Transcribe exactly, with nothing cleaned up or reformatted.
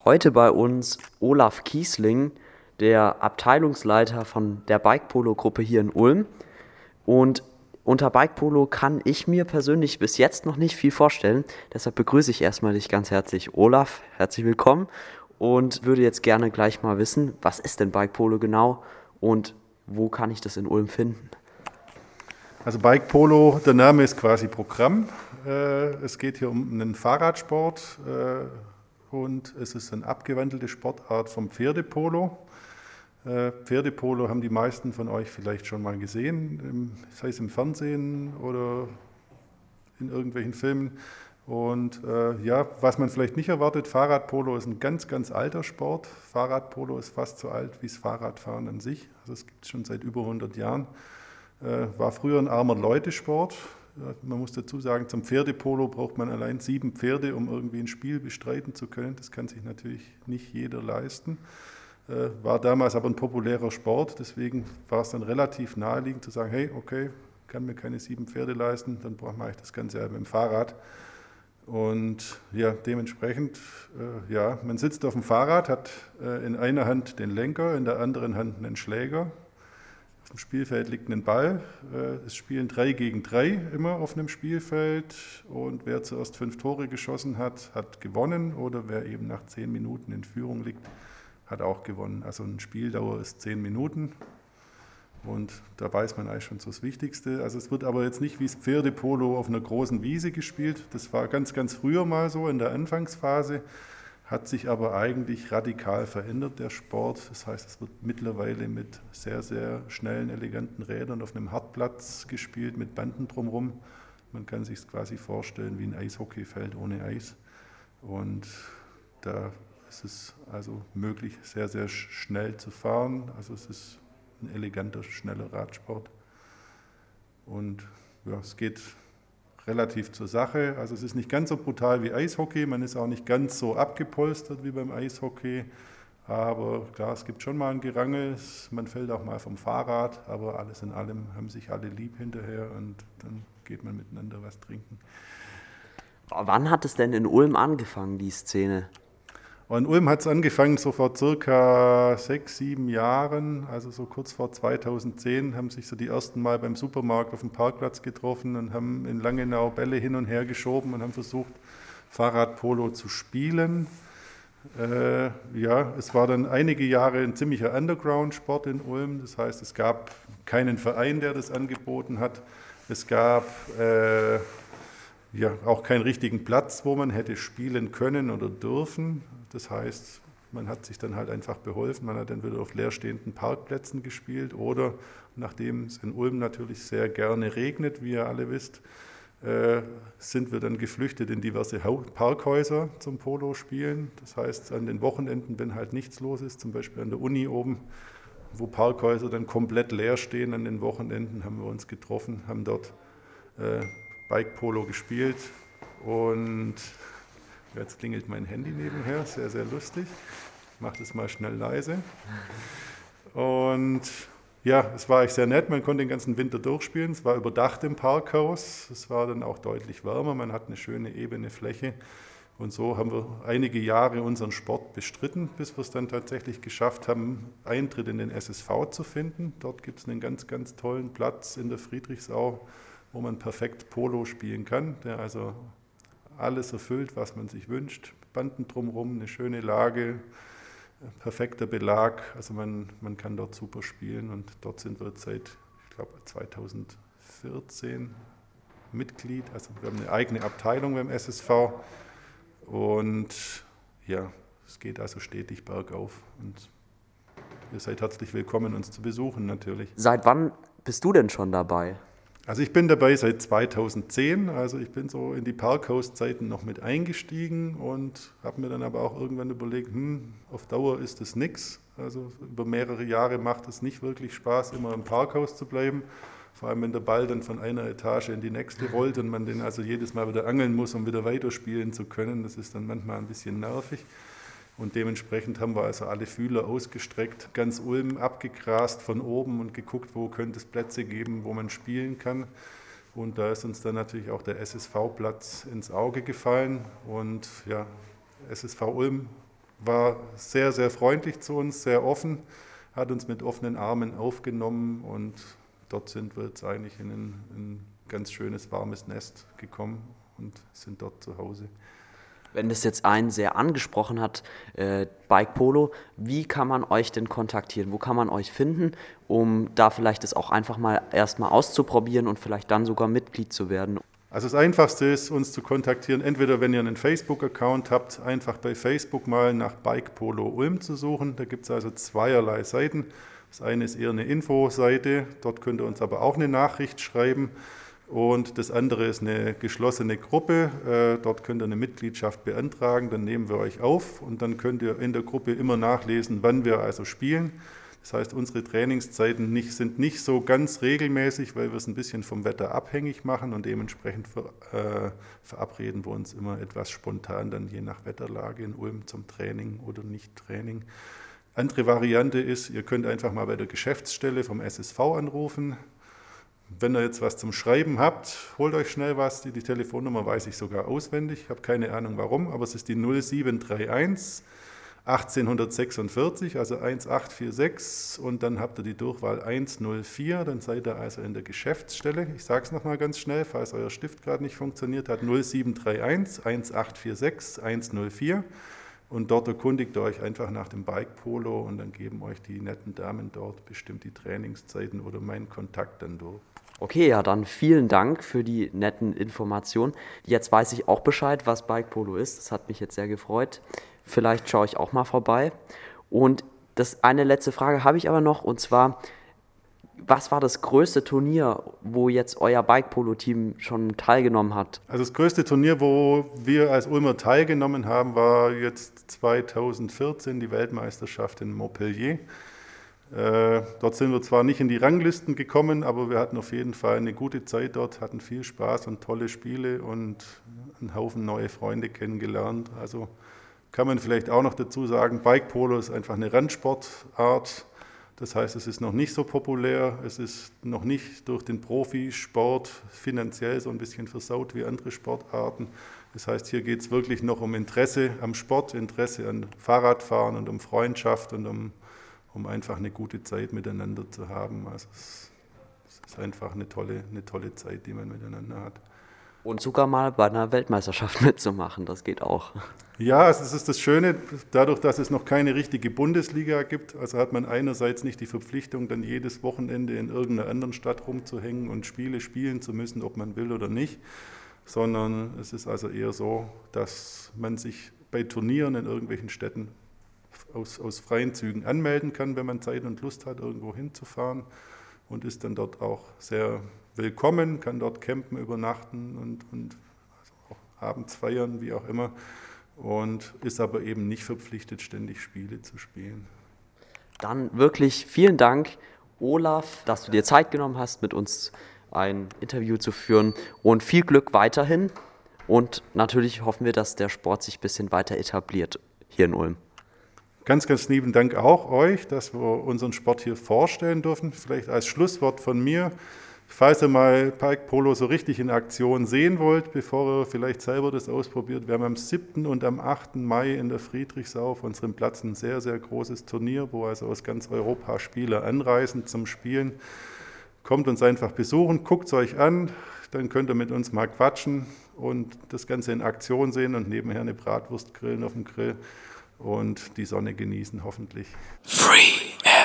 Heute bei uns Olaf Kiesling, der Abteilungsleiter von der Bike-Polo-Gruppe hier in Ulm. Und unter Bike-Polo kann ich mir persönlich bis jetzt noch nicht viel vorstellen. Deshalb begrüße ich erstmal dich ganz herzlich, Olaf. Herzlich willkommen und würde jetzt gerne gleich mal wissen, was ist denn Bike-Polo genau und wo kann ich das in Ulm finden? Also Bike-Polo, der Name ist quasi Programm. Es geht hier um einen Fahrradsport. Und es ist eine abgewandelte Sportart vom Pferdepolo. Äh, Pferdepolo haben die meisten von euch vielleicht schon mal gesehen, im, sei es im Fernsehen oder in irgendwelchen Filmen. Und äh, ja, was man vielleicht nicht erwartet, Fahrradpolo ist ein ganz, ganz alter Sport. Fahrradpolo ist fast so alt wie das Fahrradfahren an sich. Also es gibt es schon seit über hundert Jahren. Äh, war früher ein armer Leutesport. Man muss dazu sagen, zum Pferdepolo braucht man allein sieben Pferde, um irgendwie ein Spiel bestreiten zu können. Das kann sich natürlich nicht jeder leisten. War damals aber ein populärer Sport, deswegen war es dann relativ naheliegend zu sagen, hey, okay, kann mir keine sieben Pferde leisten, dann mache ich das Ganze halt mit dem Fahrrad. Und ja, dementsprechend, äh, ja, man sitzt auf dem Fahrrad, hat äh, in einer Hand den Lenker, in der anderen Hand einen Schläger. Auf dem Spielfeld liegt ein Ball. Es spielen drei gegen drei immer auf einem Spielfeld. Und wer zuerst fünf Tore geschossen hat, hat gewonnen. Oder wer eben nach zehn Minuten in Führung liegt, hat auch gewonnen. Also eine Spieldauer ist zehn Minuten. Und da weiß man eigentlich schon so das Wichtigste. Also es wird aber jetzt nicht wie das Pferdepolo auf einer großen Wiese gespielt. Das war ganz, ganz früher mal so in der Anfangsphase. Hat sich aber eigentlich radikal verändert, der Sport. Das heißt, es wird mittlerweile mit sehr, sehr schnellen, eleganten Rädern auf einem Hartplatz gespielt, mit Banden drumherum. Man kann sich es quasi vorstellen wie ein Eishockeyfeld ohne Eis. Und da ist es also möglich, sehr, sehr schnell zu fahren. Also es ist ein eleganter, schneller Radsport. Und ja, es geht relativ zur Sache. Also es ist nicht ganz so brutal wie Eishockey, man ist auch nicht ganz so abgepolstert wie beim Eishockey, aber klar, es gibt schon mal ein Gerangel, man fällt auch mal vom Fahrrad, aber alles in allem haben sich alle lieb hinterher und dann geht man miteinander was trinken. Wann hat es denn in Ulm angefangen, die Szene? In Ulm hat es angefangen, so vor circa sechs, sieben Jahren, also so kurz vor zweitausendzehn, haben sich so die ersten Mal beim Supermarkt auf dem Parkplatz getroffen und haben in Langenau Bälle hin und her geschoben und haben versucht, Fahrradpolo zu spielen. Äh, ja, es war dann einige Jahre ein ziemlicher Underground-Sport in Ulm, das heißt, es gab keinen Verein, der das angeboten hat. Es gab äh, ja auch keinen richtigen Platz, wo man hätte spielen können oder dürfen. Das heißt, man hat sich dann halt einfach beholfen, man hat dann wieder auf leerstehenden Parkplätzen gespielt oder, nachdem es in Ulm natürlich sehr gerne regnet, wie ihr alle wisst, äh, sind wir dann geflüchtet in diverse Parkhäuser zum Polo-Spielen. Das heißt, an den Wochenenden, wenn halt nichts los ist, zum Beispiel an der Uni oben, wo Parkhäuser dann komplett leer stehen, an den Wochenenden haben wir uns getroffen, haben dort äh, Bike-Polo gespielt und jetzt klingelt mein Handy nebenher, sehr, sehr lustig. Ich mache das mal schnell leise. Und ja, es war echt sehr nett, man konnte den ganzen Winter durchspielen. Es war überdacht im Parkhaus, es war dann auch deutlich wärmer, man hat eine schöne ebene Fläche. Und so haben wir einige Jahre unseren Sport bestritten, bis wir es dann tatsächlich geschafft haben, Eintritt in den S S V zu finden. Dort gibt es einen ganz, ganz tollen Platz in der Friedrichsau, wo man perfekt Polo spielen kann, der also alles erfüllt, was man sich wünscht. Banden drumherum, eine schöne Lage, perfekter Belag. Also man, man kann dort super spielen und dort sind wir seit, ich glaube, zweitausendvierzehn Mitglied. Also wir haben eine eigene Abteilung beim S S V und ja, es geht also stetig bergauf und ihr seid herzlich willkommen, uns zu besuchen natürlich. Seit wann bist du denn schon dabei? Also ich bin dabei seit zweitausendzehn, also ich bin so in die Parkhaus-Zeiten noch mit eingestiegen und habe mir dann aber auch irgendwann überlegt, hm, auf Dauer ist das nichts. Also über mehrere Jahre macht es nicht wirklich Spaß, immer im Parkhaus zu bleiben. Vor allem, wenn der Ball dann von einer Etage in die nächste rollt und man den also jedes Mal wieder angeln muss, um wieder weiterspielen zu können. Das ist dann manchmal ein bisschen nervig. Und dementsprechend haben wir also alle Fühler ausgestreckt, ganz Ulm abgegrast von oben und geguckt, wo könnte es Plätze geben, wo man spielen kann. Und da ist uns dann natürlich auch der S S V-Platz ins Auge gefallen. Und ja, S S V Ulm war sehr, sehr freundlich zu uns, sehr offen, hat uns mit offenen Armen aufgenommen und dort sind wir jetzt eigentlich in ein, ein ganz schönes, warmes Nest gekommen und sind dort zu Hause. Wenn das jetzt einen sehr angesprochen hat, äh, Bike Polo, wie kann man euch denn kontaktieren? Wo kann man euch finden, um da vielleicht das auch einfach mal erstmal auszuprobieren und vielleicht dann sogar Mitglied zu werden? Also das Einfachste ist, uns zu kontaktieren, entweder wenn ihr einen Facebook-Account habt, einfach bei Facebook mal nach Bike Polo Ulm zu suchen. Da gibt es also zweierlei Seiten. Das eine ist eher eine Infoseite, dort könnt ihr uns aber auch eine Nachricht schreiben. Und das andere ist eine geschlossene Gruppe, dort könnt ihr eine Mitgliedschaft beantragen, dann nehmen wir euch auf und dann könnt ihr in der Gruppe immer nachlesen, wann wir also spielen. Das heißt, unsere Trainingszeiten nicht, sind nicht so ganz regelmäßig, weil wir es ein bisschen vom Wetter abhängig machen und dementsprechend ver, äh, verabreden wir uns immer etwas spontan, dann je nach Wetterlage in Ulm zum Training oder Nicht-Training. Andere Variante ist, ihr könnt einfach mal bei der Geschäftsstelle vom S S V anrufen. Wenn ihr jetzt was zum Schreiben habt, holt euch schnell was. Die, die Telefonnummer weiß ich sogar auswendig. Ich habe keine Ahnung warum, aber es ist die null sieben drei eins achtzehnhundertsechsundvierzig, also achtzehn und dann habt ihr die Durchwahl hundertvier, dann seid ihr also in der Geschäftsstelle. Ich sage es nochmal ganz schnell, falls euer Stift gerade nicht funktioniert hat, null sieben drei eins achtzehn vierundsechzig hundertvier und dort erkundigt ihr euch einfach nach dem Bike Polo und dann geben euch die netten Damen dort bestimmt die Trainingszeiten oder meinen Kontakt dann durch. Okay, ja, dann vielen Dank für die netten Informationen. Jetzt weiß ich auch Bescheid, was Bike Polo ist. Das hat mich jetzt sehr gefreut. Vielleicht schaue ich auch mal vorbei. Und das eine letzte Frage habe ich aber noch, und zwar, was war das größte Turnier, wo jetzt euer Bike Polo Team schon teilgenommen hat? Also das größte Turnier, wo wir als Ulmer teilgenommen haben, war jetzt zweitausendvierzehn die Weltmeisterschaft in Montpellier. Äh, dort sind wir zwar nicht in die Ranglisten gekommen, aber wir hatten auf jeden Fall eine gute Zeit dort, hatten viel Spaß und tolle Spiele und einen Haufen neue Freunde kennengelernt. Also kann man vielleicht auch noch dazu sagen, Bike Polo ist einfach eine Randsportart. Das heißt, es ist noch nicht so populär, es ist noch nicht durch den Profisport finanziell so ein bisschen versaut wie andere Sportarten. Das heißt, hier geht es wirklich noch um Interesse am Sport, Interesse an Fahrradfahren und um Freundschaft und um um einfach eine gute Zeit miteinander zu haben. Also es, es ist einfach eine tolle, eine tolle Zeit, die man miteinander hat. Und sogar mal bei einer Weltmeisterschaft mitzumachen, das geht auch. Ja, also es ist das Schöne, dadurch, dass es noch keine richtige Bundesliga gibt, also hat man einerseits nicht die Verpflichtung, dann jedes Wochenende in irgendeiner anderen Stadt rumzuhängen und Spiele spielen zu müssen, ob man will oder nicht, sondern es ist also eher so, dass man sich bei Turnieren in irgendwelchen Städten Aus, aus freien Zügen anmelden kann, wenn man Zeit und Lust hat, irgendwo hinzufahren und ist dann dort auch sehr willkommen, kann dort campen, übernachten und, und also auch abends feiern, wie auch immer, und ist aber eben nicht verpflichtet, ständig Spiele zu spielen. Dann wirklich vielen Dank, Olaf, dass du dir Zeit genommen hast, mit uns ein Interview zu führen und viel Glück weiterhin und natürlich hoffen wir, dass der Sport sich ein bisschen weiter etabliert hier in Ulm. Ganz, ganz lieben Dank auch euch, dass wir unseren Sport hier vorstellen dürfen. Vielleicht als Schlusswort von mir, falls ihr mal Bike Polo so richtig in Aktion sehen wollt, bevor ihr vielleicht selber das ausprobiert, wir haben am siebten und am achten Mai in der Friedrichsau auf unserem Platz ein sehr, sehr großes Turnier, wo also aus ganz Europa Spieler anreisen zum Spielen. Kommt uns einfach besuchen, guckt es euch an, dann könnt ihr mit uns mal quatschen und das Ganze in Aktion sehen und nebenher eine Bratwurst grillen auf dem Grill und die Sonne genießen hoffentlich. Free